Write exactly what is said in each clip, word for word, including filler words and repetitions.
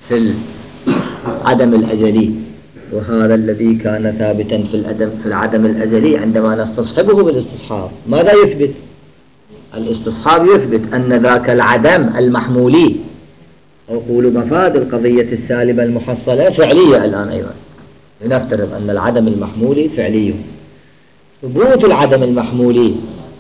في العدم الأزلي، وهذا الذي كان ثابتا في العدم في العدم الأزلي عندما نستصحبه بالاستصحاب ماذا يثبت؟ الاستصحاب يثبت أن ذاك العدم المحمولي أو قول مفاد القضية السالبة المحصلة فعلية الآن أيضا. لنفترض أن العدم المحمولي فعلي. ثبوت العدم المحمولي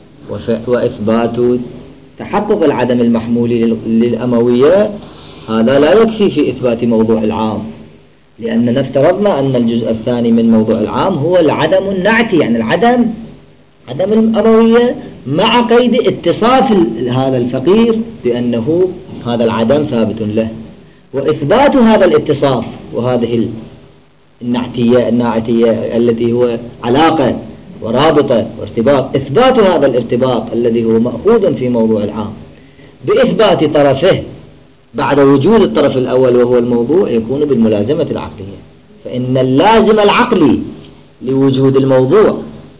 وإثبات تحقق العدم المحمولي للأموية هذا لا يكفي في إثبات موضوع العام، لأننا افترضنا أن الجزء الثاني من موضوع العام هو العدم النعتي، يعني العدم عدم الأموية مع قيد اتصاف هذا الفقير بأنه هذا العدم ثابت له، وإثبات هذا الاتصاف وهذه النعتية الناعتية التي هو علاقة ورابطة وارتباط، إثبات هذا الارتباط الذي هو مأخوذ في موضوع العام بإثبات طرفه بعد وجود الطرف الأول وهو الموضوع يكون بالملازمة العقلية. فإن اللازم العقلي لوجود الموضوع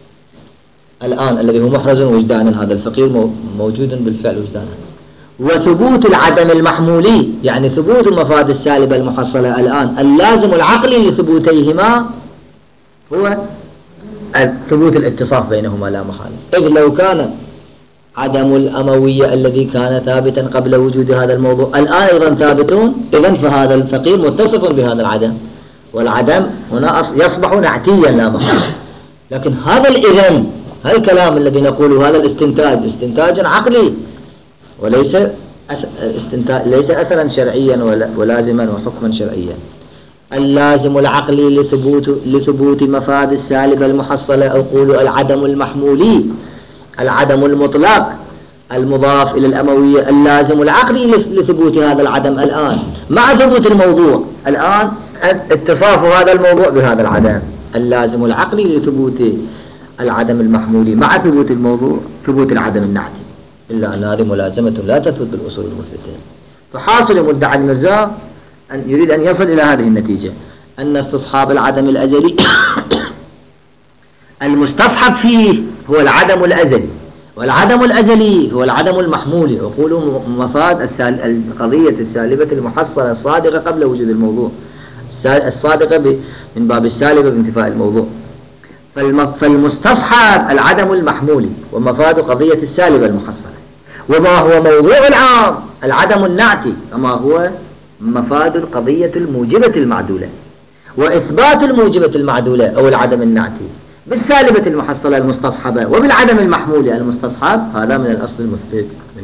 الآن الذي هو محرز وجدانا، هذا الفقير موجود بالفعل وجدانا، وثبوت العدم المحمولي يعني ثبوت المفاد السالبة المحصلة الآن اللازم العقلي لثبوتيهما هو ثبوت الاتصاف بينهما لا محالة. إذ لو كان عدم الأموية الذي كان ثابتا قبل وجود هذا الموضوع الآن أيضا ثابتون، إذن فهذا الفقير متصف بهذا العدم، والعدم هنا يصبح نعتيا لا محالة. لكن هذا الإذن هذا الكلام الذي نقوله هذا الاستنتاج استنتاج عقلي وليس استنتاج ليس أثرا شرعيا ولازما وحكما شرعيا. اللازم العقلي لثبوت لثبوت مفاد السالبة المحصلة أو قول العدم المحمولي العدم المطلق المضاف إلى الأموية، اللازم العقلي لثبوت هذا العدم الآن مع ثبوت الموضوع الآن اتصاف هذا الموضوع بهذا العدم، اللازم العقلي لثبوت العدم المحمولي مع ثبوت الموضوع ثبوت العدم النعتي، إلا أن هذه ملازمة لا تثبت بالأصول المثبتة. فحاصل مدعي المرزا أن يريد أن يصل إلى هذه النتيجة أن استصحاب العدم الأزلي المستصحب فيه هو العدم الأزلي، والعدم الأزلي هو العدم المحمولي، وقولوا مفاد القضية السالبة المحصلة الصادقة قبل وجود الموضوع، الصادقة من باب السالبة بانتفاء الموضوع. فالمستصحب العدم المحمولي ومفاد قضية السالبة المحصلة، وما هو موضوع العام العدم النعتي كما هو مفاد القضية الموجبة المعدولة، وإثبات الموجبة المعدولة أو العدم النعتي بالسالبة المحصلة المستصحبة وبالعدم المحمولي المستصحب، هذا من الأصل المثبت من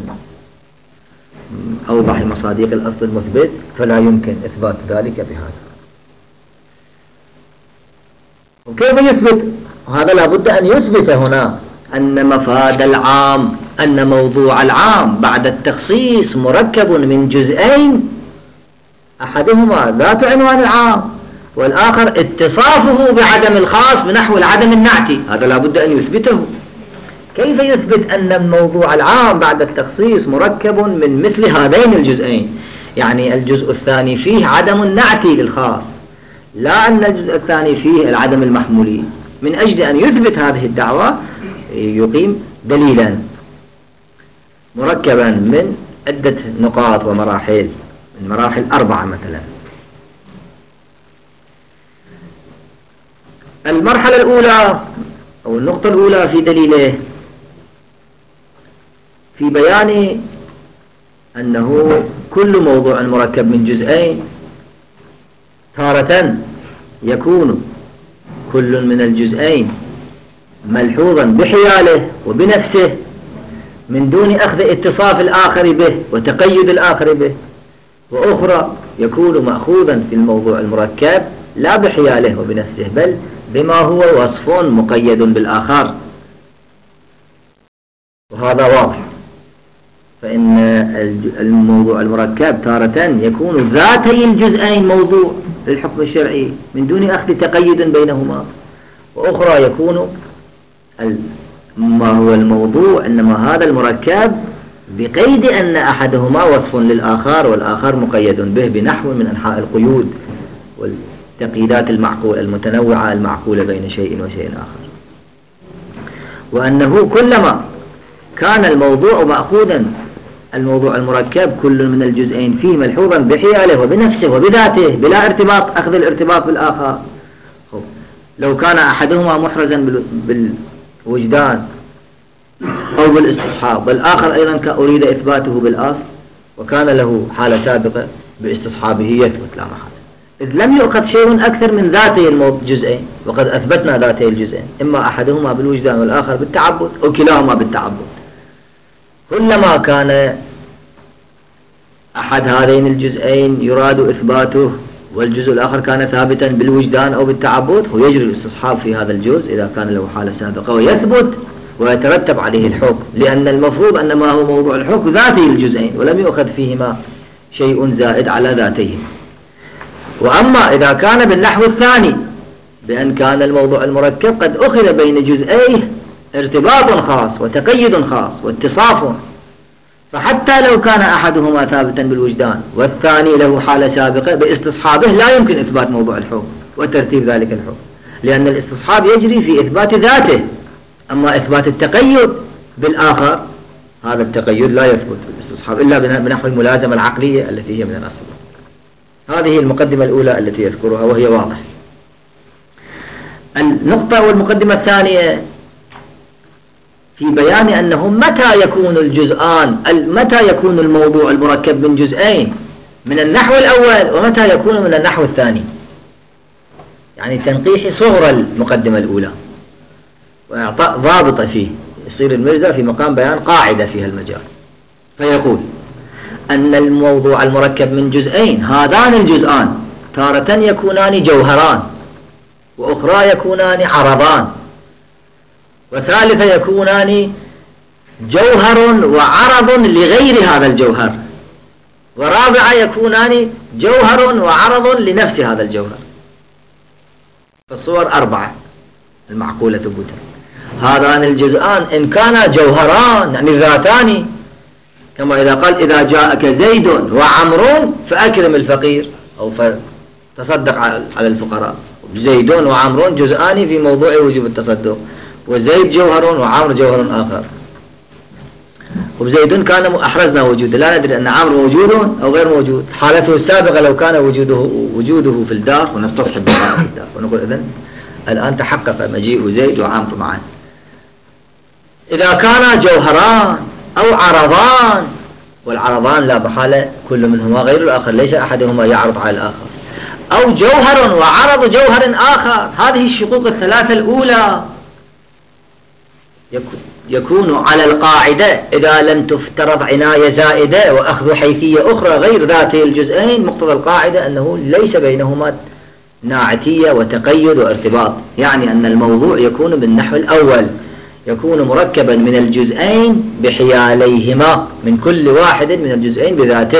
أوضح مصادق الأصل المثبت، فلا يمكن إثبات ذلك بهذا. وكيف يثبت؟ وهذا لابد أن يثبت هنا أن مفاد العام أن موضوع العام بعد التخصيص مركب من جزئين، أحدهما ذات عنوان العام والآخر اتصافه بعدم الخاص بنحو العدم النعتي، هذا لابد أن يثبته. كيف يثبت أن الموضوع العام بعد التخصيص مركب من مثل هذين الجزئين؟ يعني الجزء الثاني فيه عدم النعتي للخاص، لا أن الجزء الثاني فيه العدم المحمولي. من أجل أن يثبت هذه الدعوة يقيم دليلا مركبا من عدة نقاط ومراحل، من مراحل أربعة مثلا. المرحلة الأولى أو النقطة الأولى في دليله في بيان أنه كل موضوع مركب من جزئين تارة يكون كل من الجزئين ملحوظا بحياله وبنفسه من دون أخذ اتصاف الآخر به وتقيد الآخر به، وأخرى يكون مأخوذا في الموضوع المركب لا بحياله وبنفسه بل بما هو وصف مقيد بالآخر، وهذا واضح. فإن الموضوع المركب تارة يكون ذاتي الجزئين موضوع للحكم الشرعي من دون أخذ تقيد بينهما، وأخرى يكون ما هو الموضوع إنما هذا المركب بقيد أن أحدهما وصف للآخر والآخر مقيد به بنحو من أنحاء القيود والتقييدات المعقولة المتنوعة المعقولة بين شيء وشيء آخر. وأنه كلما كان الموضوع مأخوذا الموضوع المركب كل من الجزئين فيه ملحوظا بحياله وبنفسه وبذاته بلا ارتباط أخذ الارتباط بالآخر. لو كان أحدهما محرزا بالوجدان أو بالاستصحاب والآخر أيضا أريد إثباته بالأصل وكان له حالة سابقة باستصحابه يثبت لا محالة، إذ لم يؤخذ شيء أكثر من ذاتي الجزئين، وقد أثبتنا ذاتي الجزئين، إما أحدهما بالوجدان والآخر بالتعبد أو كلاهما بالتعبد. كلما كان أحد هذين الجزئين يراد إثباته والجزء الآخر كان ثابتا بالوجدان أو بالتعبد، هو يجري الاستصحاب في هذا الجزء إذا كان له حالة سابقة ويثبت ويترتب عليه الحكم، لأن المفروض أن ما هو موضوع الحكم ذاتي الجزئين ولم يؤخذ فيهما شيء زائد على ذاتهما. وأما إذا كان بالنحو الثاني بأن كان الموضوع المركب قد أخذ بين جزئيه ارتباط خاص وتقيد خاص واتصاف، فحتى لو كان أحدهما ثابتا بالوجدان والثاني له حالة سابقة باستصحابه لا يمكن إثبات موضوع الحكم وترتيب ذلك الحكم، لأن الاستصحاب يجري في إثبات ذاته، أما إثبات التقيد بالآخر هذا التقيد لا يثبت بالاستصحاب إلا بنحو الملازمة العقلية التي هي من الأصل. هذه المقدمة الأولى التي يذكرها وهي واضح. النقطة والمقدمة الثانية في بيان أنه متى يكون الجزءان متى يكون الموضوع المركب من جزئين من النحو الأول ومتى يكون من النحو الثاني، يعني تنقيح صغر المقدمة الأولى وإعطاء ضابطة فيه. يصير المرزا في مقام بيان قاعدة في المجال، فيقول أن الموضوع المركب من جزئين هذان الجزءان تارة يكونان جوهران، وأخرى يكونان عرضان، وثالثة يكونان جوهر وعرض لغير هذا الجوهر، ورابعة يكونان جوهر وعرض لنفس هذا الجوهر. فالصور أربعة المعقولة ثبوتا. هذان الجزءان إن كانا جوهران يعني ذاتان، كما إذا قال إذا جاءك زيد وعمر فأكرم الفقير أو فتصدق على الفقراء. زيد وعمر جزءان في موضوع وجوب التصدق، وزيد جوهر وعمر جوهر آخر. وزيد كان أحرزنا وجوده، لا ندري أن عمر موجود أو غير موجود. حالته السابقة لو كان وجوده وجوده في الدار ونستصحب في الدار ونقول إذن الآن تحقق مجيء زيد وعمر معا. إذا كان جوهران أو عرضان، والعرضان لا بحالة كل منهما غير الآخر، ليس أحدهما يعرض على الآخر، أو جوهر وعرض جوهر آخر، هذه الشقوق الثلاثة الأولى يكون على القاعدة إذا لم تفترض عناية زائدة وأخذ حيثية أخرى غير ذاتي الجزئين. مقتضى القاعدة أنه ليس بينهما ناعتية وتقيد وارتباط، يعني أن الموضوع يكون بالنحو الأول يكون مركبا من الجزئين بحياليهما، من كل واحد من الجزئين بذاته.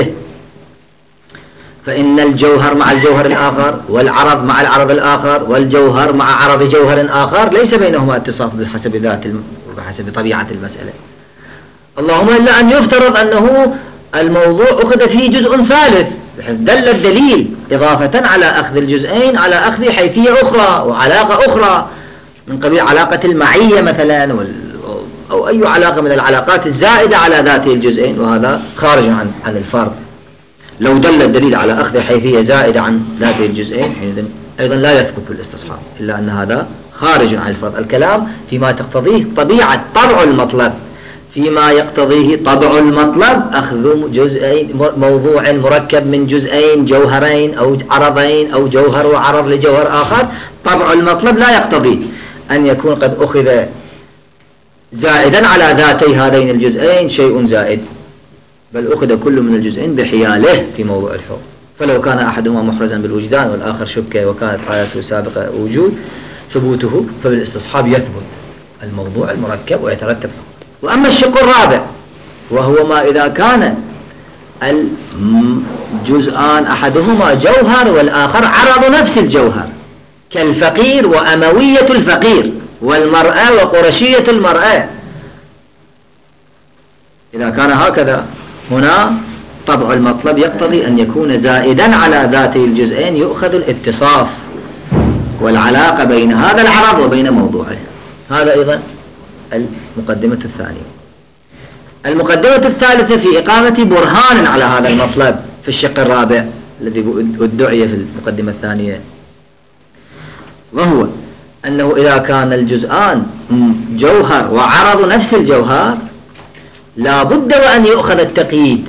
فإن الجوهر مع الجوهر الآخر والعرض مع العرض الآخر والجوهر مع عرض جوهر آخر ليس بينهما اتصاف بحسب ذات وبحسب طبيعة المسألة، اللهم إلا أن يفترض أنه الموضوع أخذ فيه جزء ثالث، بحيث دل الدليل إضافة على أخذ الجزئين على أخذ حيثية أخرى وعلاقة أخرى من قبيل علاقة المعية مثلا، أو أي علاقة من العلاقات الزائدة على ذات الجزئين، وهذا خارج عن عن الفرض. لو دل الدليل على أخذ حيثية زائدة عن ذات الجزئين حينئذ أيضا لا يثبت في الاستصحاب، إلا أن هذا خارج عن الفرض. الكلام فيما تقتضيه طبيعة طبع المطلب، فيما يقتضيه طبع المطلب أخذ جزئين موضوع مركب من جزئين جوهرين أو عرضين أو جوهر وعرض لجوهر آخر، طبع المطلب لا يقتضي أن يكون قد أخذ زائدا على ذاتي هذين الجزئين شيء زائد، بل أخذ كل من الجزئين بحياله في موضوع الحكم. فلو كان أحدهما محرزا بالوجدان والآخر شبكة وكانت حالته سابقة وجود ثبوته، فبالاستصحاب يثبت الموضوع المركب ويترتب. وأما الشق الرابع وهو ما إذا كان الجزءان أحدهما جوهر والآخر عرض نفس الجوهر، كالفقير وأموية الفقير والمرأة وقرشية المرأة. إذا كان هكذا هنا طبع المطلب يقتضي أن يكون زائدا على ذاتي الجزئين، يؤخذ الاتصاف والعلاقة بين هذا العرض وبين موضوعه. هذا أيضا المقدمة الثانية. المقدمة الثالثة في إقامة برهان على هذا المطلب في الشق الرابع الذي ادعي في المقدمة الثانية، وهو أنه إذا كان الجزءان جوهر وعرض نفس الجوهر لا بد وأن يؤخذ التقييد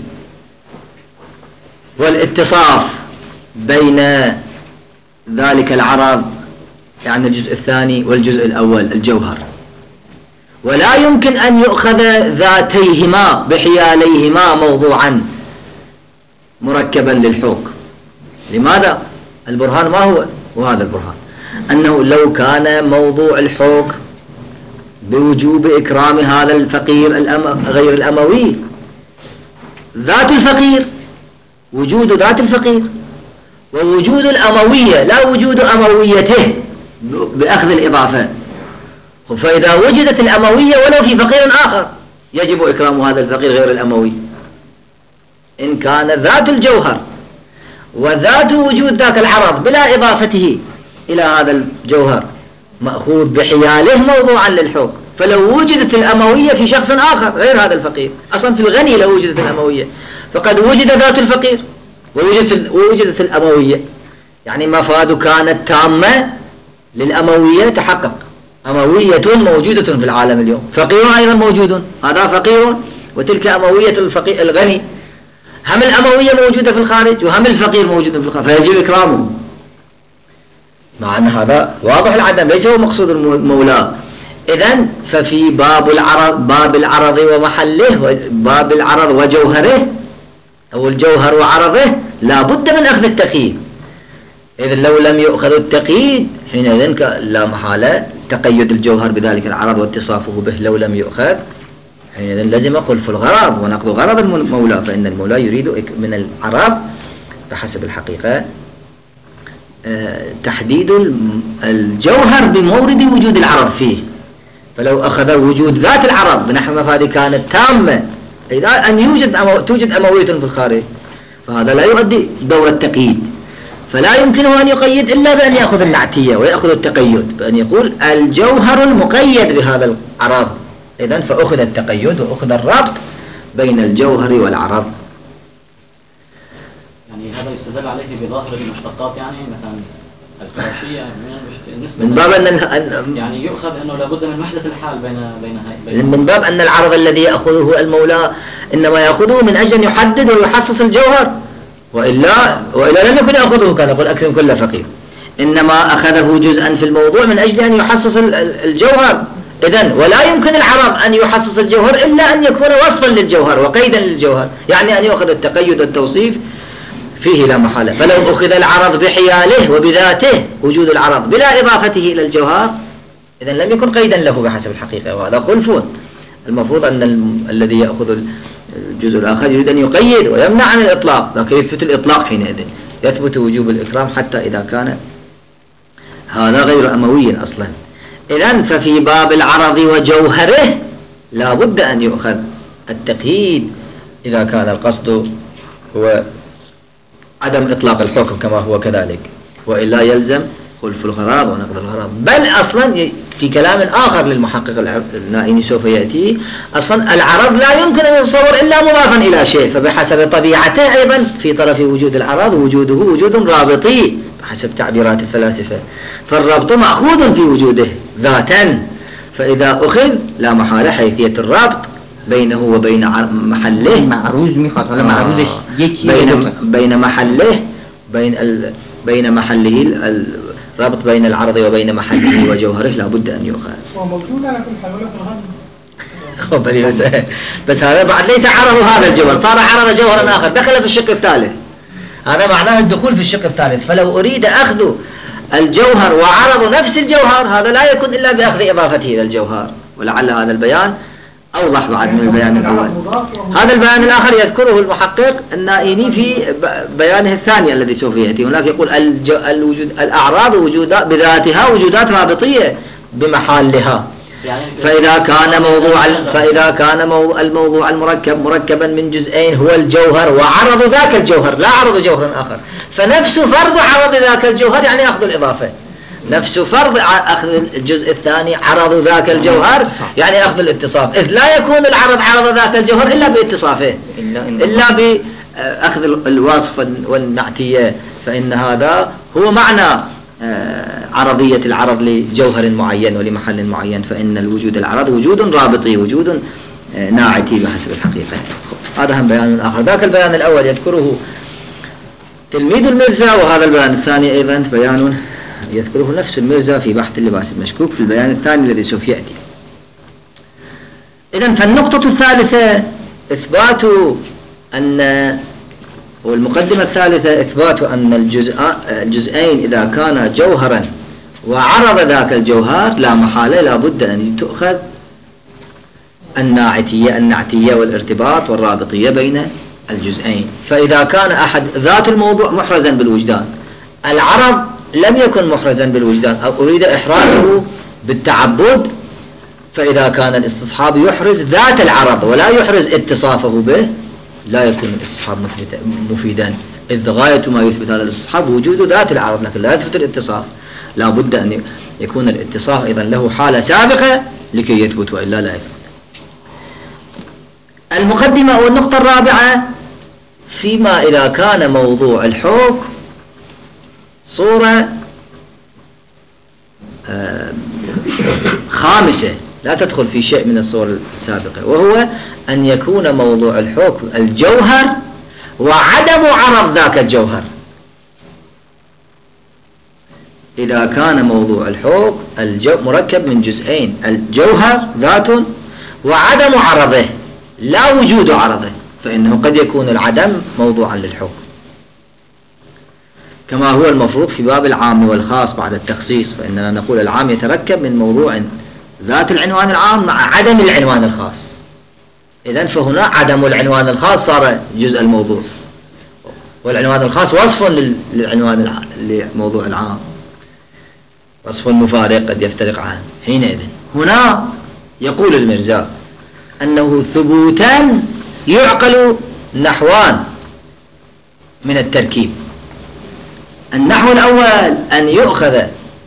والاتصاف بين ذلك العرض، يعني الجزء الثاني والجزء الأول الجوهر، ولا يمكن أن يؤخذ ذاتيهما بحياليهما موضوعا مركبا للحوك. لماذا؟ البرهان ما هو؟ وهذا البرهان أنه لو كان موضوع الحوك بوجوب إكرام هذا الفقير الأم... غير الأموي، ذات الفقير، وجود ذات الفقير ووجود الأموية لا وجود أمويته بأخذ الإضافة، فإذا وجدت الأموية ولو في فقير آخر يجب إكرام هذا الفقير غير الأموي إن كان ذات الجوهر وذات وجود ذاك العرض بلا إضافته إلى هذا الجوهر مأخوذ بحياله موضوعا للحكم. فلو وجدت الأموية في شخص آخر غير هذا الفقير، أصلا في الغني لو وجدت الأموية، فقد وجد ذات الفقير ووجدت, ووجدت الأموية، يعني مفاد كانت تامة للأموية تحقق. أموية موجودة في العالم اليوم، فقير أيضا موجود، هذا فقير وتلك أموية الفقير الغني، هم الأموية موجودة في الخارج وهم الفقير موجود في الخارج، فيجب إكرامه. مع أن هذا واضح العدم ليس هو مقصود المولى. إذن ففي باب العرض باب العرض ومحله، باب العرض وجوهره أو الجوهر وعرضه لا بد من أخذ التقييد. إذن لو لم يؤخذ التقييد حينئذ لا محالة تقيد الجوهر بذلك العرض واتصافه به، لو لم يؤخذ حينئذ لازم خلف الغرض ونقض غرض المولى، فإن المولى يريد من العرض بحسب الحقيقة تحديد الجوهر بمورد وجود العرض فيه. فلو أخذ وجود ذات العرض بنحو مفاد كانت تامة، إذا أن يوجد أمو... توجد أموية في الخارج، فهذا لا يؤدي دور التقييد، فلا يمكنه أن يقيد إلا بأن يأخذ النعتية ويأخذ التقيد، بأن يقول الجوهر المقيد بهذا العرض. إذن فأخذ التقيد وأخذ الربط بين الجوهر والعرض. يعني هذا يستدل عليه بظاهر المشتقات، يعني مثلا الفراشية من باب أن يعني يؤخذ أنه لابد من وحدة الحال بين بين هاي، من باب أن العرض الذي يأخذه المولى إنما يأخذه من أجل أن يحدد ويحسس الجوهر، وإلا وإلا لم يكن يأخذه كان يقول أكرم كل فقير، إنما أخذه جزءا في الموضوع من أجل أن يحسس الجوهر. إذن ولا يمكن العرض أن يحسس الجوهر إلا أن يكون وصفا للجوهر وقيدا للجوهر، يعني أن يأخذ التقيد والتوصيف فيه لا محالة. فلو أخذ العرض بحياله وبذاته وجود العرض بلا إضافته إلى الجوهر إذن لم يكن قيدا له بحسب الحقيقة، وهذا خلف. المفروض أن ال... الذي يأخذ الجزء الآخر يريد أن يقيد ويمنع عن الإطلاق، لكن يثبت الإطلاق حينئذ يثبت وجوب الإكرام حتى إذا كان هذا غير أموي أصلا. إذن ففي باب العرض وجوهره لا بد أن يؤخذ التقييد إذا كان القصد هو عدم إطلاق الحكم كما هو كذلك، وإلا يلزم خلف الغرض ونقض الغرض. بل أصلا في كلام آخر للمحقق النائني سوف يأتي، أصلا العرض لا يمكن أن يتصور إلا مضافا إلى شيء، فبحسب طبيعته أيضا في طرف وجود العرض وجوده وجود رابطي بحسب تعبيرات الفلاسفة، فالربط مأخوذ في وجوده ذاتا، فإذا أخذ لا محالة حيثية الربط بينه وبين محله معروض ميخاط ولا معروض بين بين محله بين ال بين محله الربط بين العرض وبين محله وجوهره لا بد أن يؤخذ. وموجود على كل حال ولا في الغد. بس هذا بعد ليس عرض هذا الجوهر، صار عرض جوهر آخر دخل في الشق الثالث، هذا معناه الدخول في الشق الثالث. فلو أريد أخذ الجوهر وعرض نفس الجوهر هذا لا يكون إلا بأخذ إضافته إلى الجوهر، ولعل هذا البيان أوضح بعد من البيان الأول. هذا البيان الآخر يذكره المحقق النائني في بيانه الثاني الذي سوف يأتي. هناك يقول الوجود الأعراض وجودات بذاتها وجودات رابطية بمحلها، فإذا كان موضوع فإذا كان الموضوع المركب مركبا من جزئين هو الجوهر وعرض ذاك الجوهر لا عرض جوهر آخر، فنفس فرض عرض ذاك الجوهر يعني أخذ الإضافة، نفس فرض أخذ الجزء الثاني عرض ذاك الجوهر، يعني أخذ الاتصاف، إذ لا يكون العرض عرض ذاك الجوهر إلا باتصافه، إلا بأخذ الوصف والنعتية، فإن هذا هو معنى عرضية العرض لجوهر معين ولمحل معين، فإن الوجود العرض وجود رابطي، وجود ناعتي بحسب الحقيقة. هذا هم بيان آخر. ذاك البيان الأول يذكره تلميذ المرزا، وهذا البيان الثاني أيضا بيان يذكره نفس المرزا في بحث اللباس المشكوك في البيان الثاني الذي سوف يأتي. إذن فالنقطة الثالثة إثبات أن، والمقدمة الثالثة إثبات أن الجزء الجزئين إذا كان جوهرا وعرض ذاك الجوهر لا محالة لا بد أن تؤخذ الناعتية النعتية والارتباط والرابطية بين الجزئين. فإذا كان أحد ذات الموضوع محرزا بالوجدان، العرض لم يكن محرزا بالوجدان أو أريد إحرازه بالتعبد، فإذا كان الاستصحاب يحرز ذات العرض ولا يحرز اتصافه به، لا يكون الاستصحاب مفيدا، إذ غاية ما يثبت هذا الاستصحاب وجود ذات العرض، لكن لا يثبت الاتصاف. لا بد أن يكون الاتصاف إذن له حالة سابقة لكي يثبت، وإلا لا يثبت. المقدمة أو النقطة الرابعة، فيما إذا كان موضوع الحكم صورة خامسة لا تدخل في شيء من الصور السابقة، وهو أن يكون موضوع الحكم الجوهر وعدم عرض ذاك الجوهر. إذا كان موضوع الحكم الجو مركب من جزئين، الجوهر ذات وعدم عرضه لا وجود عرضه، فإنه قد يكون العدم موضوعا للحكم، كما هو المفروض في باب العام والخاص بعد التخصيص، فإننا نقول العام يتركب من موضوع ذات العنوان العام مع عدم العنوان الخاص. إذن فهنا عدم العنوان الخاص صار جزء الموضوع، والعنوان الخاص وصف للعنوان لموضوع العام، وصف مفارق قد يفترق عنه. حينئذ هنا يقول المرزا أنه ثبوتا يعقل نحوان من التركيب. النحو الأول أن يؤخذ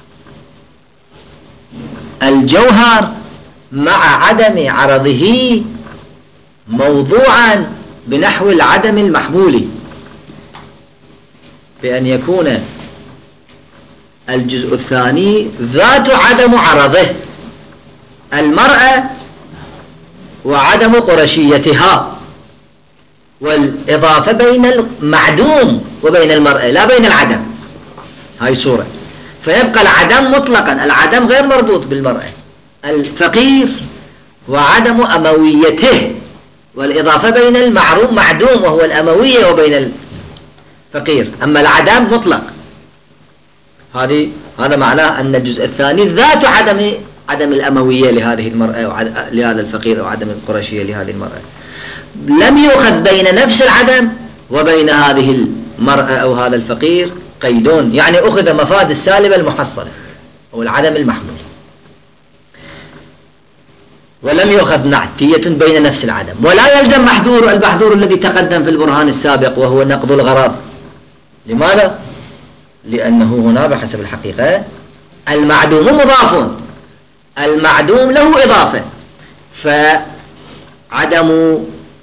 الجوهر مع عدم عرضه موضوعا بنحو العدم المحمول، بأن يكون الجزء الثاني ذات عدم عرضه، المرأة وعدم قرشيتها، والإضافة بين المعدوم وبين المرأة لا بين العدم، هاي صورة. فيبقى العدم مطلقا، العدم غير مربوط بالمرأة، الفقير وعدم أمويته، والإضافة بين المعروم معدوم وهو الأموية وبين الفقير، أما العدم مطلق. هذه هذا معناه أن الجزء الثاني ذات عدم عدم الأموية لهذه المرأة لهذا الفقير، أو عدم القرشية لهذه المرأة. لم يؤخذ بين نفس العدم وبين هذه المرأة أو هذا الفقير قيدون، يعني أخذ مفاد السالبة المحصلة أو العدم المحمول، ولم يؤخذ نعتية بين نفس العدم. ولا يلزم محذور المحذور الذي تقدم في البرهان السابق، وهو نقض الغرض. لماذا؟ لأنه هنا بحسب الحقيقة المعدوم مضاف، المعدوم له إضافة، فعدم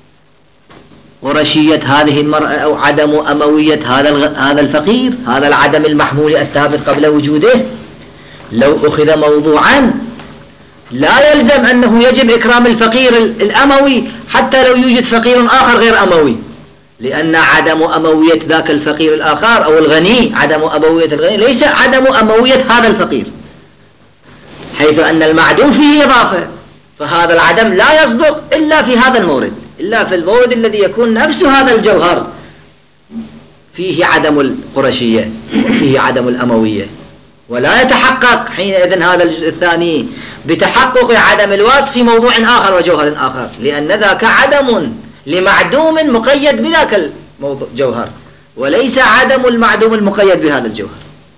قرشية هذه المرأة أو عدم أموية هذا هذا الفقير، هذا العدم المحمول الثابت قبل وجوده، لو أخذ موضوعا لا يلزم أنه يجب إكرام الفقير الأموي حتى لو يوجد فقير آخر غير أموي، لأن عدم أموية ذاك الفقير الآخر أو الغني، عدم أموية الغني ليس عدم أموية هذا الفقير، حيث أن المعدوم فيه إضافة، فهذا العدم لا يصدق إلا في هذا المورد، إلا في المورد الذي يكون نفس هذا الجوهر فيه عدم القرشية وفيه عدم الأموية، ولا يتحقق حينئذ هذا الجزء الثاني بتحقق عدم الوصف في موضوع آخر وجوهر آخر، لأن ذاك عدم لمعدوم مقيد بذاك الجوهر، وليس عدم المعدوم المقيد بهذا الجوهر.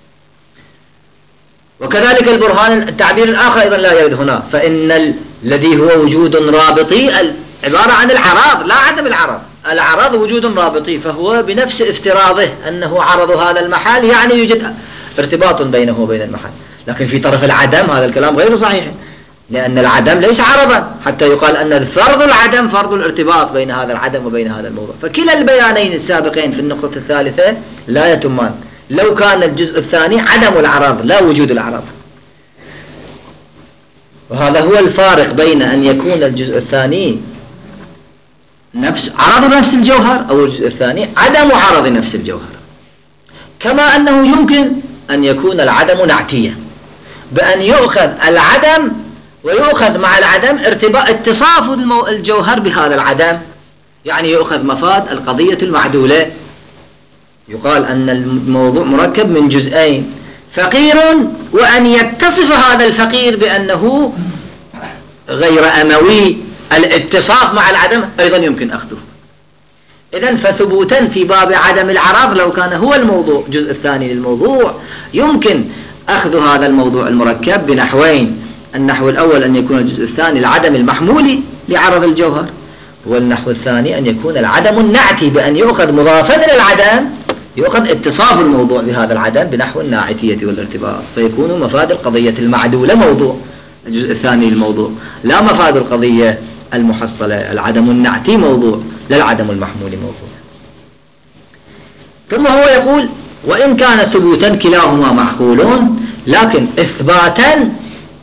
وكذلك البرهان التعبير الآخر أيضا لا يرد هنا، فإن الذي هو وجود رابطي عبارة عن العراض لا عدم العرض، العراض وجود رابطي، فهو بنفس افتراضه أنه عرض هذا المحل، يعني يوجد ارتباط بينه وبين المحل. لكن في طرف العدم هذا الكلام غير صحيح، لأن العدم ليس عرضا حتى يقال أن فرض العدم فرض الارتباط بين هذا العدم وبين هذا الموضوع. فكلا البيانين السابقين في النقطة الثالثة لا يتمان لو كان الجزء الثاني عدم العرض لا وجود العرض. وهذا هو الفارق بين أن يكون الجزء الثاني نفس عرض نفس الجوهر أو الجزء الثاني عدم عرض نفس الجوهر. كما أنه يمكن أن يكون العدم نعتيا بأن يؤخذ العدم ويؤخذ مع العدم ارتباط اتصاف الجوهر بهذا العدم، يعني يؤخذ مفاد القضية المعدولة. يقال أن الموضوع مركب من جزئين فقير، وأن يتصف هذا الفقير بأنه غير أموي، الاتصاف مع العدم أيضا يمكن أخذه. إذن فثبوتا في باب عدم العرض لو كان هو الموضوع الجزء الثاني للموضوع يمكن أخذ هذا الموضوع المركب بنحوين. النحو الأول أن يكون الجزء الثاني العدم المحمول لعرض الجوهر، والنحو الثاني أن يكون العدم النعتي بأن يؤخذ مضافا إلى العدم يؤخذ اتصاف الموضوع بهذا العدم بنحو الناعتية والارتباط، فيكون مفاد القضية المعدولة موضوع الجزء الثاني للموضوع، لا مفاد القضية المحصلة العدم النعتي موضوع لا العدم المحمول موضوع. ثم هو يقول وإن كان ثبوتا كلاهما معقولون، لكن إثباتا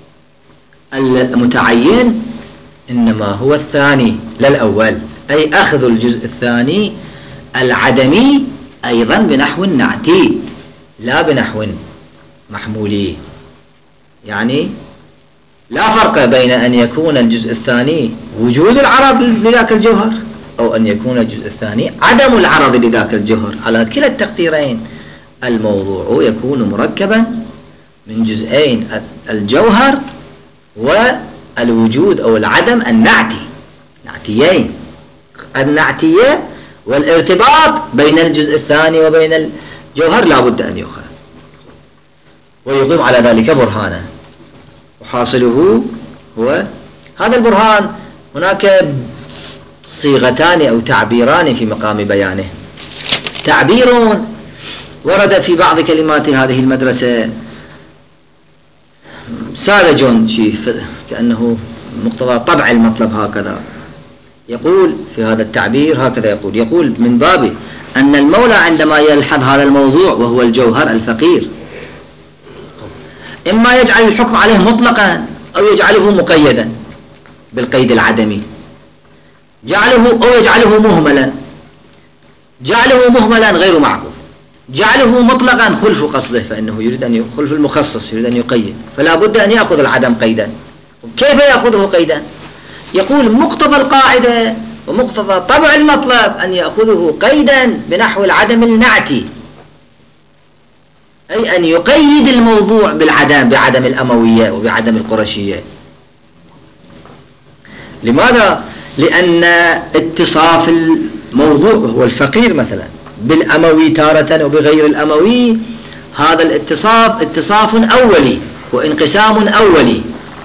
المتعين إنما هو الثاني لا الأول، أي أخذ الجزء الثاني العدمي أيضا بنحو النعتي لا بنحو محمولي. يعني لا فرق بين أن يكون الجزء الثاني وجود العرض لذاك الجوهر أو أن يكون الجزء الثاني عدم العرض لذاك الجوهر. على كلا التقديرين الموضوع يكون مركبا من جزئين الجوهر والوجود أو العدم النعتي، نعتيين النعتية والارتباط بين الجزء الثاني وبين الجوهر لا بد أن يؤخذ، ويقيم على ذلك برهانا. وحاصله هو هذا البرهان هناك صيغتان أو تعبيران في مقام بيانه. تعبير ورد في بعض كلمات هذه المدرسة ساذج كأنه مقتضى طبع المطلب هكذا، يقول في هذا التعبير هكذا يقول يقول من باب أن المولى عندما يلحظ هذا الموضوع وهو الجوهر الفقير إما يجعل الحكم عليه مطلقا أو يجعله مقيدا بالقيد العدمي، جعله أو يجعله مهملا. جعله مهملا غير معقول، جعله مطلقا خلف قصده، فإنه يريد أن يخلف المخصص يريد أن يقيد، فلا بد أن يأخذ العدم قيدا. كيف يأخذه قيدا؟ يقول مقتضى القاعدة ومقتضى طبع المطلب أن يأخذه قيدا بنحو العدم النعتي، أي أن يقيد الموضوع بالعدم بعدم الأموية وبعدم القرشية. لماذا؟ لأن اتصاف الموضوع هو الفقير مثلا بالأموي تارة وبغير الأموي، هذا الاتصاف اتصاف أولي وانقسام أولي،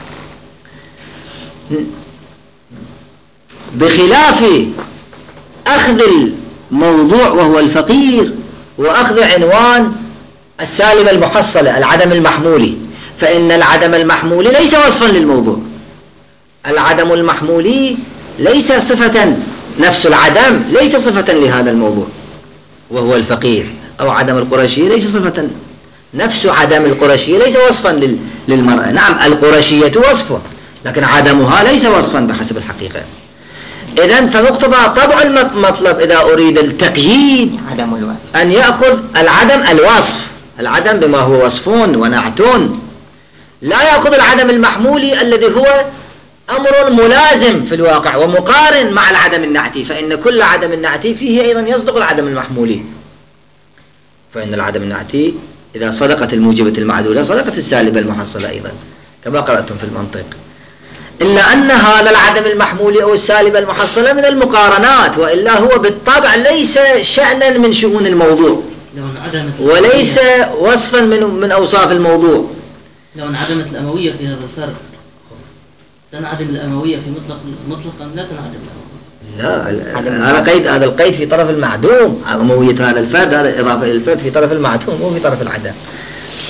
بخلاف أخذ الموضوع وهو الفقير وأخذ عنوان السالب المحصلة العدم المحمولي، فإن العدم المحمولي ليس وصفا للموضوع. العدم المحمولي ليس صفة، نفس العدم ليس صفة لهذا الموضوع وهو الفقير، أو عدم القرشية ليس صفة، نفس عدم القرشية ليس وصفا للمرأة. نعم القرشية وصف، لكن عدمها ليس وصفا بحسب الحقيقة. إذن فمقتضى طبع المطلب إذا أريد التقييد عدم الوصف أن يأخذ العدم الوصف، العدم بما هو وصفون ونعتون، لا يأخذ العدم المحمولي الذي هو أمر ملازم في الواقع ومقارن مع العدم النعتي، فإن كل عدم النعتي فيه أيضا يصدق العدم المحمولي، فإن العدم النعتي إذا صدقت الموجبة المعدولة صدقت السالبة المحصلة أيضا كما قرأتم في المنطق. إلا أن هذا العدم المحمولي أو السالبة المحصلة من المقارنات، وإلا هو بالطبع ليس شأنا من شؤون الموضوع وليس وصفا من من أوصاف الموضوع. لو انعدمت الأموية في هذا الفرق تنعدم الأموية في مطلق مطلقا لا تنعدم الأموية. لا، هذا قيد، هذا القيد في طرف المعدوم، أموية هذا الفرد، هذا إضافة إلى الفرد في طرف المعدوم مو في طرف العدم.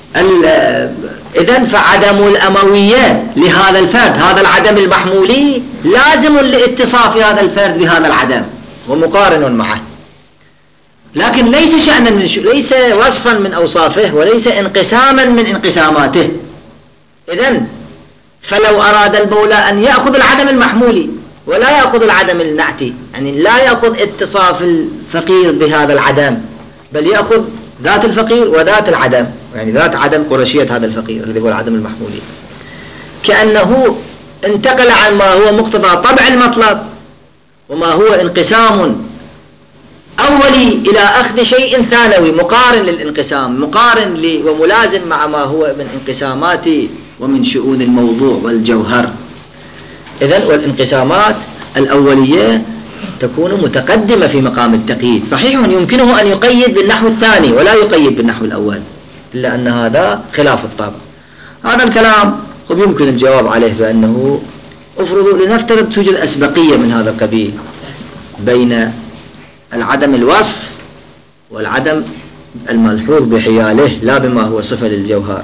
إذن فعدم الأموية لهذا الفرد، هذا العدم المحمولي لازم لاتصاف هذا الفرد بهذا العدم ومقارن معه، لكن ليس شأنا من شو، ليس وصفا من أوصافه وليس انقساما من انقساماته. إذن فلو أراد المولى أن يأخذ العدم المحمولي ولا يأخذ العدم النعتي، يعني لا يأخذ اتصاف الفقير بهذا العدم، بل يأخذ ذات الفقير وذات العدم، يعني ذات عدم قرشية هذا الفقير الذي هو العدم المحمولي، كأنه انتقل عن ما هو مقتضى طبع المطلب وما هو انقسام أولي إلى أخذ شيء ثانوي مقارن للانقسام، مقارن ل وملازم مع ما هو من انقسامات ومن شؤون الموضوع والجوهر. إذن والانقسامات الأولية تكون متقدمة في مقام التقييد. صحيح يمكنه أن يقيد بالنحو الثاني ولا يقيد بالنحو الأول، إلا أن هذا خلاف الطبع. هذا الكلام يمكن الجواب عليه بأنه افرضوا لنفترض توجد أسبقية من هذا القبيل بين العدم الوصف والعدم الملحوظ بحياله لا بما هو صفة للجوهر،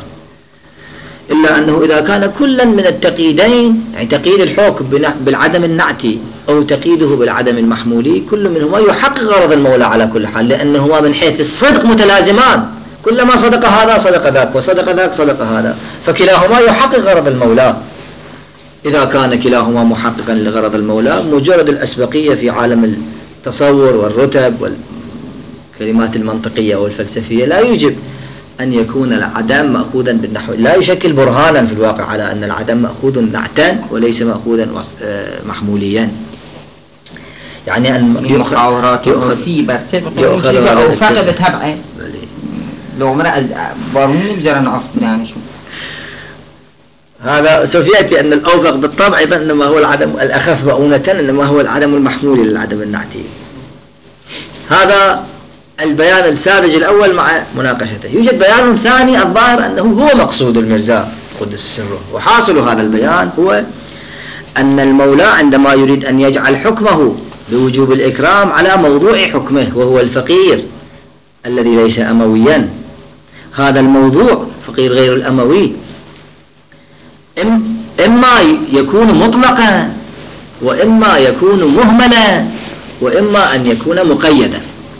إلا أنه إذا كان كلا من التقييدين، يعني تقييد الحكم بالعدم النعتي أو تقييده بالعدم المحمولي، كل منهما يحقق غرض المولى على كل حال، لأنهما من حيث الصدق متلازمان، كلما صدق هذا صدق ذاك وصدق ذاك صدق هذا، فكلاهما يحقق غرض المولى. إذا كان كلاهما محققا لغرض المولى، مجرد الأسبقية في عالم التصور والرتب والكلمات المنطقية والفلسفية لا يجب أن يكون العدم مأخوذا بالنحو، لا يشكل برهانا في الواقع على أن العدم مأخوذ نعتا وليس مأخوذا محموليا. يعني أن المحاورات الوصفية برتبط أو فرق بتبعه لو مرأة باروني بجرى نعرف يعني شو هذا سوف يأتي أن الأوفق بالطبع أيضا إنما هو العدم الأخف مؤونة، إنما هو العدم المحمولي للعدم النعتي. هذا البيان الساذج الأول مع مناقشته. يوجد بيان ثاني الظاهر أنه هو مقصود المرزا قدس سره، وحاصل هذا البيان هو أن المولى عندما يريد أن يجعل حكمه بوجوب الإكرام على موضوع حكمه وهو الفقير الذي ليس أمويا، هذا الموضوع فقير غير الأموي إما يكون مطلقا وإما يكون مهملا وإما أن يكون مقيدا.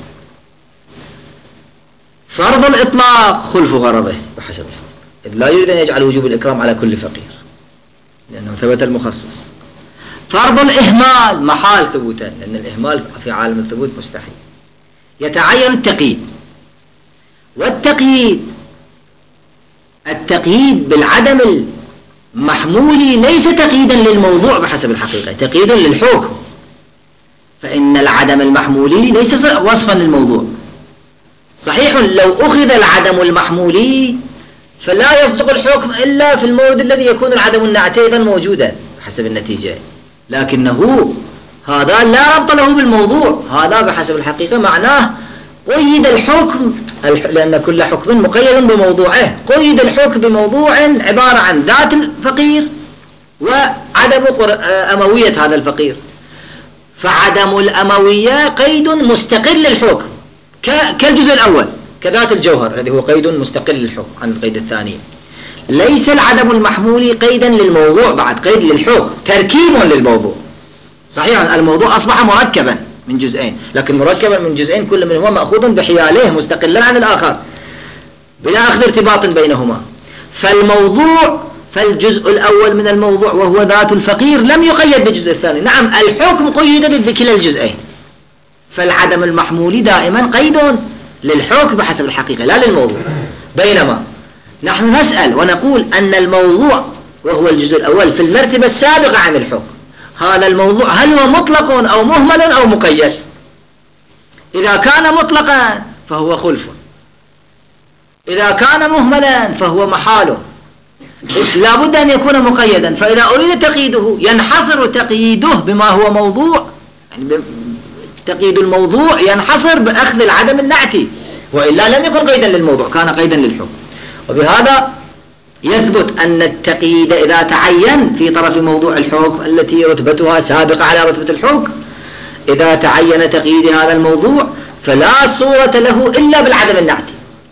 فرض الإطلاق خلف غرضه بحسب الفرض، إذ لا يريد أن يجعل وجوب الإكرام على كل فقير لأنه ثبت المخصص. فرض الإهمال محال ثبوتا، لأن الإهمال في عالم الثبوت مستحيل. يتعين التقييد، والتقييد التقييد بالعدم المحمولي ليس تقييدا للموضوع بحسب الحقيقة، تقييد للحكم، فإن العدم المحمولي ليس وصفا للموضوع. صحيح لو أخذ العدم المحمولي فلا يصدق الحكم إلا في المورد الذي يكون العدم النعتي أيضا موجودا بحسب النتيجة، لكنه هذا لا ربط له بالموضوع، هذا بحسب الحقيقة معناه قيد الحكم، لأن كل حكم مقيد بموضوعه، قيد الحكم بموضوع عبارة عن ذات الفقير وعدم أموية هذا الفقير. فعدم الأموية قيد مستقل للحكم كالجزء الأول، كذات الجوهر الذي هو قيد مستقل للحكم عن القيد الثاني. ليس العدم المحمولي قيدا للموضوع، بعد قيد للحكم، تركيب للموضوع. صحيح الموضوع أصبح مركبا من جزئين، لكن مركبا من جزئين كل منهما مأخوذ بحياله مستقلا عن الآخر بلا أخذ ارتباط بينهما. فالموضوع فالجزء الأول من الموضوع وهو ذات الفقير لم يقيد بالجزء الثاني، نعم الحكم قيد بكلا الجزئين. فالعدم المحمولي دائما قيد للحكم بحسب الحقيقة لا للموضوع، بينما نحن نسأل ونقول أن الموضوع وهو الجزء الأول في المرتبة السابقة عن الحكم، هذا الموضوع هل هو مطلق أو مهمل أو مقيد؟ إذا كان مطلقا فهو خلف، إذا كان مهملا فهو محال، لا بد أن يكون مقيدا. فإذا أريد تقييده ينحصر تقييده بما هو موضوع، يعني تقييد الموضوع ينحصر بأخذ العدم النعتي، وإلا لم يكن قيدا للموضوع، كان قيدا للحكم. وبهذا يثبت أن التقييد إذا تعين في طرف موضوع الحكم التي رتبتها سابقة على رتبة الحكم، إذا تعين تقييد هذا الموضوع فلا صورة له إلا بالعدم النعتي،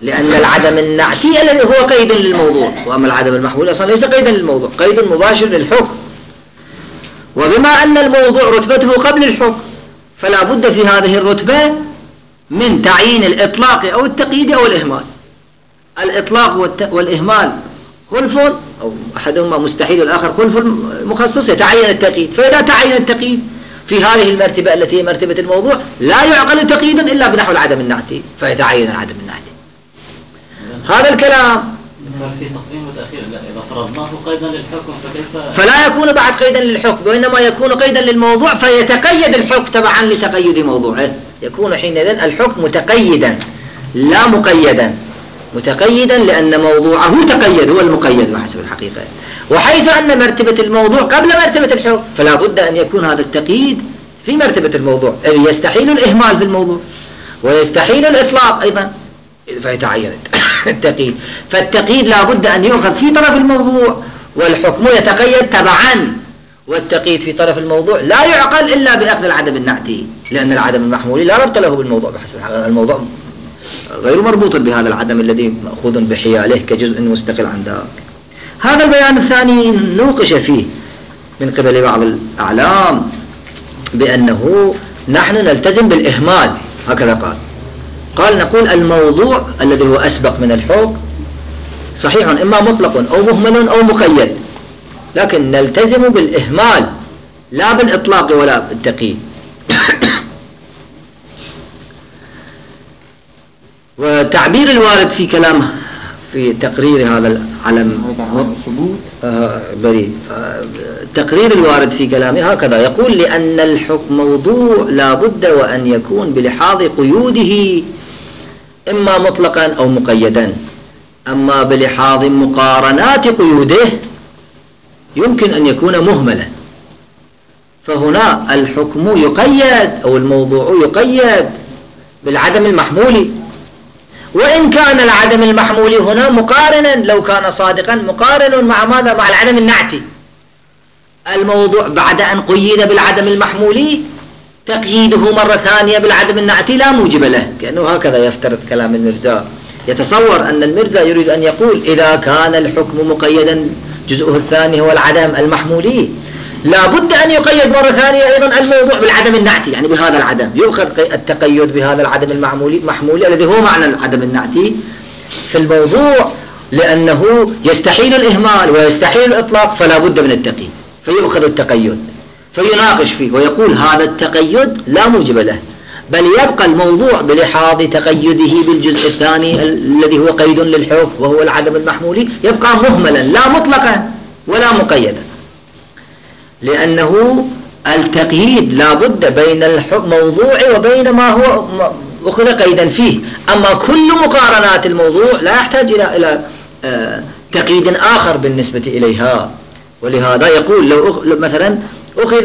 لأن العدم النعتي الذي هو قيد للموضوع، وأما العدم المحمول أصلا ليس قيدا للموضوع، قيد مباشر للحكم. وبما أن الموضوع رتبته قبل الحكم فلا بد في هذه الرتبة من تعيين الإطلاق أو التقييد أو الإهمال. الإطلاق والإهمال خلف، أو أحدهما مستحيل والآخر خلف مخصص، يتعين التقييد. فإذا تعين التقييد في هذه المرتبة التي هي مرتبة الموضوع لا يعقل تقييد إلا بنحو العدم النعتي، فيتعين العدم النعتي. هذا الكلام في تقديم وتأخير. لا، إذا فرضناه قيدا للحكم فكيف؟ فلا يكون بعد قيدا للحكم، وإنما يكون قيدا للموضوع، فيتقيد الحكم تبعا لتقيد موضوعه. يكون حينئذ الحكم متقيدا لا مقيدا، متقيدا لأن موضوعه تقيد، هو المقيد بحسب الحقيقة. وحيث أن مرتبة الموضوع قبل مرتبة الحكم فلا بد أن يكون هذا التقييد في مرتبة الموضوع، إذ يستحيل الإهمال في الموضوع ويستحيل الإطلاق أيضا، فيتعين التقييد. فالتقييد لا بد أن يؤخذ في طرف الموضوع، والحكم يتقيد تبعا، والتقييد في طرف الموضوع لا يعقل إلا بأخذ العدم النعتي، لأن العدم المحمول لا ربط له بالموضوع بحسب الحقيقة. الموضوع غير مربوط بهذا العدم الذي مأخوذ بحياله كجزء مستقل عن ذاك. هذا البيان الثاني نوقش فيه من قبل بعض الأعلام بأنه نحن نلتزم بالإهمال، هكذا قال قال نقول الموضوع الذي هو أسبق من الحكم صحيح إما مطلق أو مهمل أو مقيد، لكن نلتزم بالإهمال لا بالإطلاق ولا بالتقييد. وتعبير الوارد في كلامه في تقرير هذا العلم آه بريد آه تقرير الوارد في كلامه هكذا يقول: لأن الحكم موضوع لا بد وأن يكون بلحاظ قيوده إما مطلقا أو مقيدا، أما بلحاظ مقارنات قيوده يمكن أن يكون مهملا. فهنا الحكم يقيد أو الموضوع يقيد بالعدم المحمول، وإن كان العدم المحمول هنا مقارنا، لو كان صادقا مقارن مع ماذا؟ مع العدم النعتي. الموضوع بعد أن قيد بالعدم المحمول تقييده مرة ثانية بالعدم النعتي لا موجب له، كأنه هكذا يفترض كلام المرزا. يتصور أن المرزا يريد أن يقول إذا كان الحكم مقيدا جزءه الثاني هو العدم المحمولي لا بد أن يقيد مرة ثانية أيضا الموضوع بالعدم النعتي، يعني بهذا العدم يؤخذ التقيد بهذا العدم المحمولي محمولي الذي هو معنى العدم النعتي في الموضوع، لأنه يستحيل الإهمال ويستحيل الإطلاق فلا بد من التقييد، فيؤخذ التقيد فيناقش فيه ويقول هذا التقيد لا موجب له، بل يبقى الموضوع بلحاظ تقيده بالجزء الثاني الذي هو قيد للحكم وهو العدم المحمولي يبقى مهملا لا مطلقا ولا مقيدا، لأنه التقييد لا بد بين الموضوع وبين ما هو أخذ قيدا فيه. أما كل مقارنات الموضوع لا يحتاج إلى إلى تقييد آخر بالنسبة إليها. ولهذا يقول لو مثلا أخذ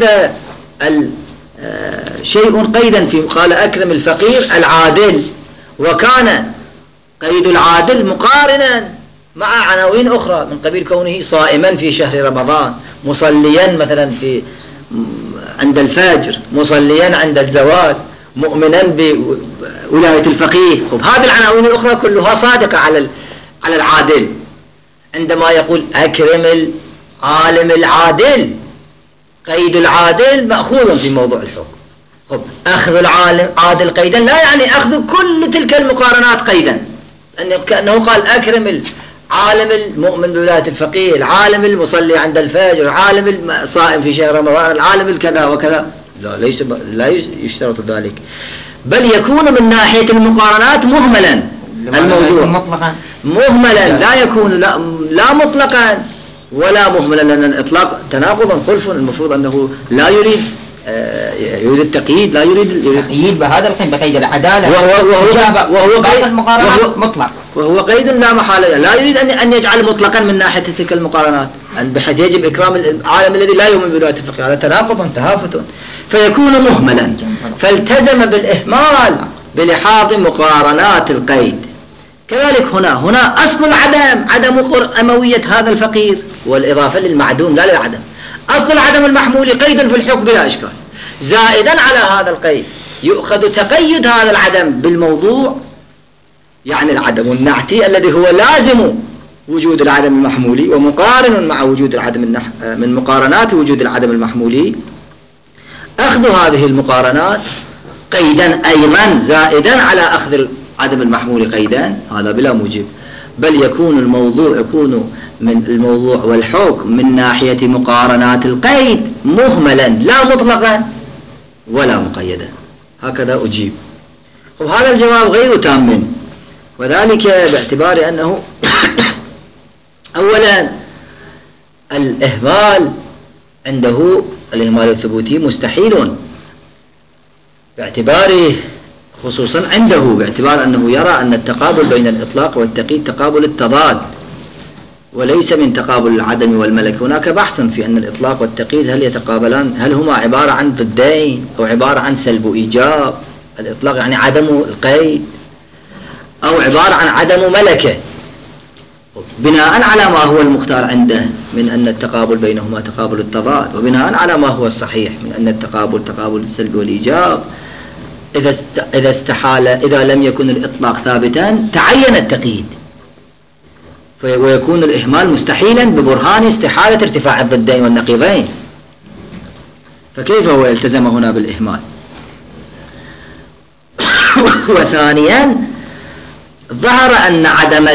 شيء قيدا فيه، قال أكرم الفقير العادل، وكان قيد العادل مقارنا مع عناوين أخرى من قبيل كونه صائما في شهر رمضان، مصليا مثلا في عند الفجر، مصليا عند الزواج، مؤمنا بولاية الفقيه. هذه العناوين الأخرى كلها صادقة على على العادل. عندما يقول أكرم العالم العادل، قيد العادل مأخوذ في موضوع الحكم. أخذ العالم عادل قيدا لا يعني أخذ كل تلك المقارنات قيدا، كأنه قال أكرم العالم المؤمن بولاية الفقيه، العالم المصلي عند الفجر، العالم الصائم في شهر رمضان، العالم الكذا وكذا. لا ليس لا يشترط ذلك، بل يكون من ناحية المقارنات مهملا الموضوع مطلقا مهملا لا يكون لا, لا مطلقا ولا مهملا، لأن الإطلاق تناقضا خلف. المفروض أنه لا يريد يريد التقييد، لا يريد التقييد بهذا الحين بقيد العدالة، وهو وهو وهو قيد المقارنات مطلق، وهو قيد لا محالة لا يريد أن أن يجعل مطلقا من ناحية تلك المقارنات، بحيث يجب إكرام العالم الذي لا يؤمن بولاية الفقيه. هذا تناقض تهافت، فيكون مهملا، فالتزم بالإهمال بلحاظ مقارنات القيد. كذلك هنا هنا أصل العدم عدم أموية هذا الفقير، والإضافة للمعدوم لا للعدم. أصل العدم المحمول قيد في الحكم بلا إشكال، زائدا على هذا القيد يؤخذ تقيد هذا العدم بالموضوع، يعني العدم النعتي الذي هو لازم وجود العدم المحمولي ومقارن مع وجود العدم النح... من مقارنات وجود العدم المحمولي، أخذ هذه المقارنات قيدا أيضا زائدا على أخذ العدم المحمولي قيدا، هذا بلا موجب، بل يكون الموضوع يكون من الموضوع والحكم من ناحية مقارنات القيد مهملا لا مطلقا ولا مقيدا. هكذا أجيب. وهذا الجواب غير تام، وذلك باعتبار أنه أولا الإهمال عنده الإهمال الثبوتي مستحيل باعتباره، خصوصا عنده باعتبار أنه يرى أن التقابل بين الإطلاق والتقييد تقابل التضاد وليس من تقابل العدم والملك. هناك بحث في أن الإطلاق والتقييد هل يتقابلان، هل هما عبارة عن ضدين أو عبارة عن سلب وإيجاب، الإطلاق يعني عدم القيد، أو عبارة عن عدم ملكة، بناء على ما هو المختار عنده من أن التقابل بينهما تقابل التضاد، وبناء على ما هو الصحيح من أن التقابل تقابل السلب والإيجاب. إذا إذا استحال إذا لم يكن الإطلاق ثابتا تعين التقييد، ويكون الإهمال مستحيلا ببرهان استحالة ارتفاع الضدين والنقيضين، فكيف هو يلتزم هنا بالإهمال؟ وثانيا ظهر أن عدم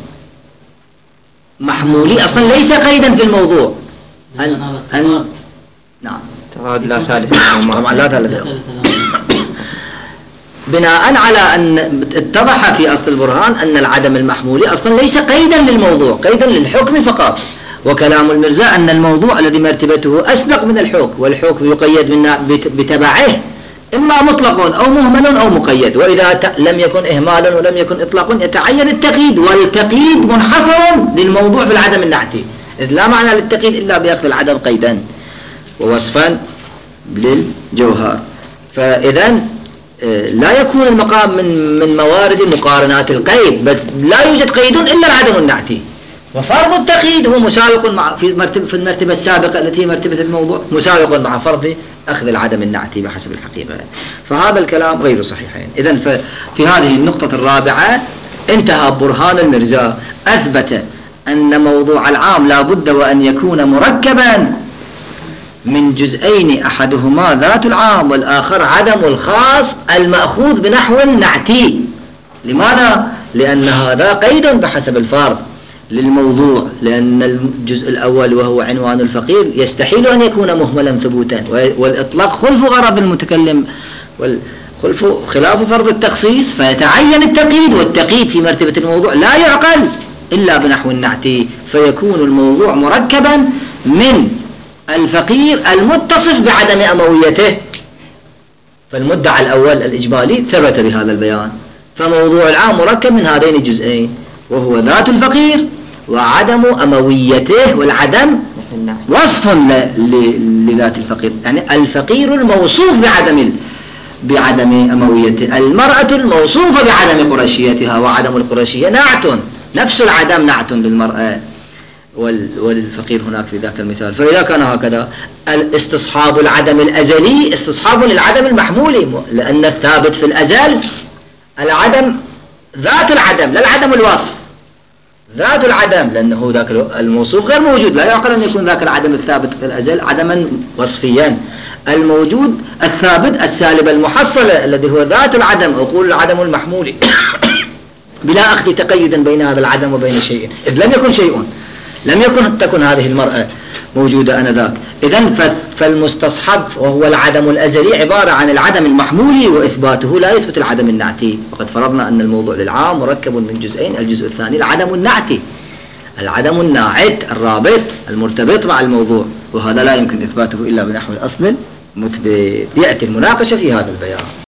المحمولي أصلا ليس قيدا في الموضوع، أن, أن نعم تضاد لا ثالث طبعا لا ثالث بناء على أن اتضح في أصل البرهان أن العدم المحمولي أصلا ليس قيدا للموضوع، قيدا للحكم فقط. وكلام المرزا أن الموضوع الذي مرتبته أسبق من الحكم، والحكم يقيد بتبعه إما مطلق أو مهمل أو مقيد، وإذا لم يكن إهمالا ولم يكن إطلاق يتعين التقييد، والتقييد منحصر للموضوع في العدم النحتي، إذ لا معنى للتقييد إلا بأخذ العدم قيدا ووصفا للجوهر. فإذا لا يكون المقام من من موارد مقارنات القيد، بس لا يوجد قيد إلا العدم النعتي، وفرض التقييد هو مسابق مع في مرتبة في المرتبة السابقة التي مرتبة الموضوع مسابق مع فرض أخذ العدم النعتي بحسب الحقيقة. فهذا الكلام غير صحيحين. إذن في هذه النقطة الرابعة انتهى برهان المرزا، أثبت أن موضوع العام لا بد وأن يكون مركبا من جزئين، أحدهما ذات العام والآخر عدم الخاص المأخوذ بنحو النعتي. لماذا؟ لأن هذا قيد بحسب الفرض للموضوع، لأن الجزء الأول وهو عنوان الفقير يستحيل أن يكون مهملا ثبوتا، والإطلاق خلف غرض المتكلم والخلف خلاف فرض التخصيص، فيتعين التقييد، والتقييد في مرتبة الموضوع لا يعقل إلا بنحو النعتي، فيكون الموضوع مركبا من الفقير المتصف بعدم أمويته. فالمدعى الأول الإجمالي ثبت بهذا البيان، فموضوع العام مركب من هذين الجزئين، وهو ذات الفقير وعدم أمويته، والعدم وصف لذات الفقير، يعني الفقير الموصوف بعدم بعدم أمويته، المرأة الموصوفة بعدم قرشيتها، وعدم القرشية نعت، نفس العدم نعت للمرأة والفقير هناك في ذاك المثال. فإذا كان هكذا الاستصحاب العدم الأزلي استصحاب للعدم المحمولي، لأن الثابت في الأزل العدم ذات العدم لا العدم الوصف، ذات العدم، لأنه ذاك الموصوف غير موجود، لا يعقل أن يكون ذاك العدم الثابت في الأزل عدما وصفيا. الموجود الثابت السالب المحصلة الذي هو ذات العدم، أقول العدم المحمولي بلا أخذ تقيد بين هذا العدم وبين شيء، إذ لم يكن شيء، لم يكن تكن هذه المرأة موجودة آنذاك. إذن فالمستصحب وهو العدم الأزلي عبارة عن العدم المحمولي، وإثباته لا يثبت العدم النعتي. وقد فرضنا أن الموضوع للعام مركب من جزئين، الجزء الثاني العدم النعتي، العدم الناعت الرابط المرتبط مع الموضوع، وهذا لا يمكن إثباته إلا بنحو الأصل المثبت. يأتي المناقشة في هذا البيان.